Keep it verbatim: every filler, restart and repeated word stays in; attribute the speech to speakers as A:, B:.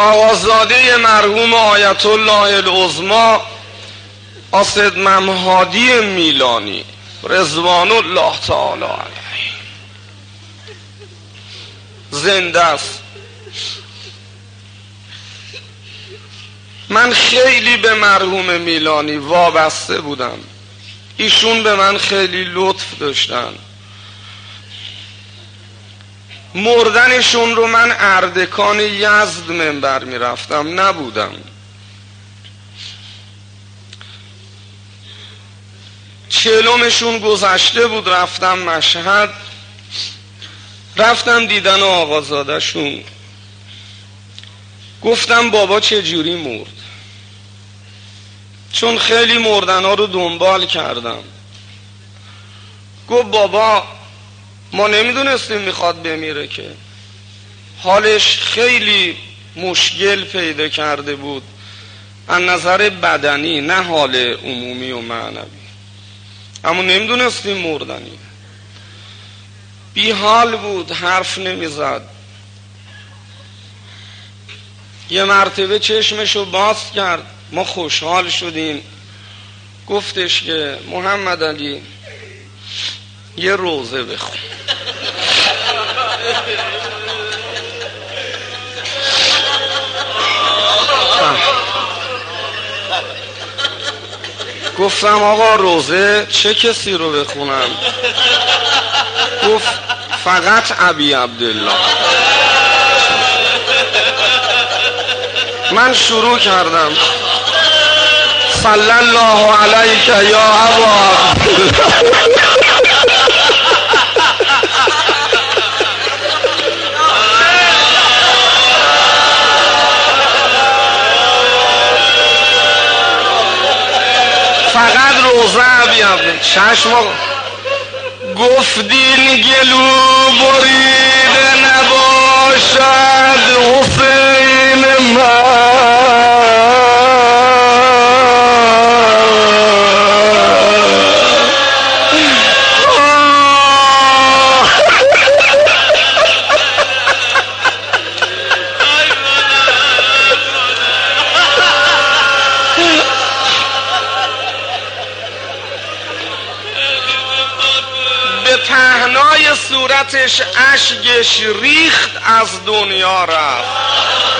A: آقازاده مرحوم آیت الله العظمی آسد ممهادی میلانی رضوان الله تعالی علیه زنده است. من خیلی به مرحوم میلانی وابسته بودم، ایشون به من خیلی لطف داشتن. مردنشون رو من اردکان یزد منبر می رفتم، نبودم. چهلمشون گذشته بود، رفتم مشهد، رفتم دیدن آقازاده شون. گفتم بابا چه جوری مرد؟ چون خیلی مردن ها رو دنبال کردم. گفت بابا ما نمیدونستیم میخواد بمیره که، حالش خیلی مشکل پیدا کرده بود از نظر بدنی، نه حال عمومی و معنوی، اما نمیدونستیم مردنی. بی حال بود، حرف نمیزد. یه مرتبه چشمشو باز کرد، ما خوشحال شدیم. گفتش که محمد علی یه روزه بخون. گفتم آقا روزه چه کسی رو بخونم؟ گفت فقط ابی عبدالله. من شروع کردم صلی الله علیک یا ابا فقط روزه بیام چشم. گفتین گلو بریده نباشد حسین من، صورتش اشکش ریخت، از دنیا رفت.